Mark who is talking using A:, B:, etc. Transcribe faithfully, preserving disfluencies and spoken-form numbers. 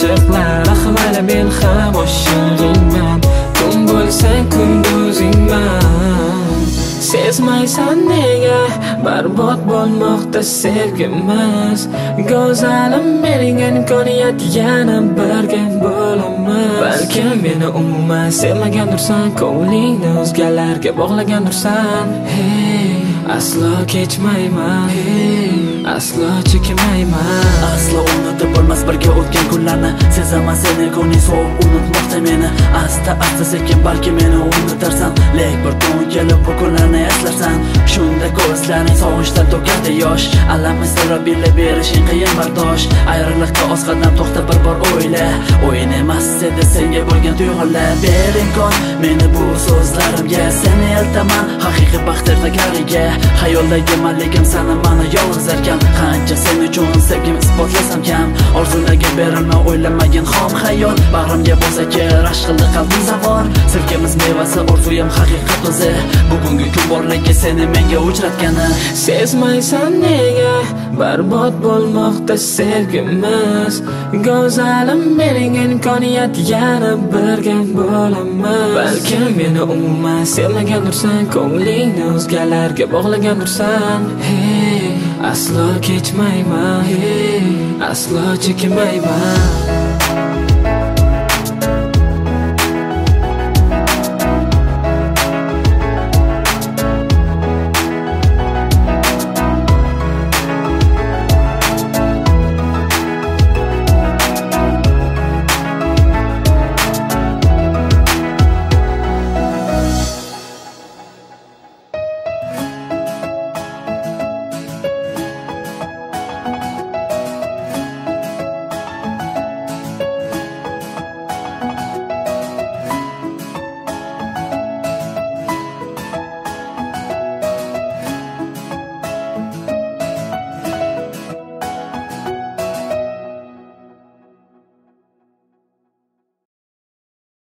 A: qo'shiqlar Ahvali men ham oshig'ingman Kun bo'lsang kunduzingman Sezmaysan nega barbod bo'lmoqda sevgimiz Go'zalim mening imkoniyat yana birga bo'laman Balkim meni umuman sevmagandirsan Ko'nglingni o'zgalarga bog'lagandirsan Hey aslo kechmayman hey aslo chekinmayman
B: Aslo unutib bo'lmas birga o'tgan kunlarni Sezaman seni ko'ngling sovuq unutmoqda meni Asta asta sekin balki meni unutarsan Lek bir kun kelib bu kunlarni eslarsan Shunda ko'zlaring sog'inchdan to'kadi yosh Alamni sirab bilib berishing qiyin bardosh Ayriliqqa oz qadam to'xta bir bor o'yla O'yin emas edi senga bo'lgan tuyg'ular Ber imkon meni bu so'zlarimga Seni eltaman haqiqiy baxtli kariga Xayoldagi manligim sana mana yolg'iz erkan Qancha sen uchun sevgim isbotlasam kam Orzularga berilma o'ylamagin xom xayol Bag'rimga bo'lsa kerak rashqildi qalbim savor Sevgimiz mevasi orzuyam haqiqat o'zi Bugungi kun borligi seni menga uchratgani
A: Sezmaysan nega barbod bo'lmoqda sevgimiz Go'zalim mening imkoniyat yana birga bo'laman Balkim meni umuman sevmagandirsan Ko'nglingni o'zgalarga bog'lagandirsan Hey aslo kechmayman hey aslo chekinmayman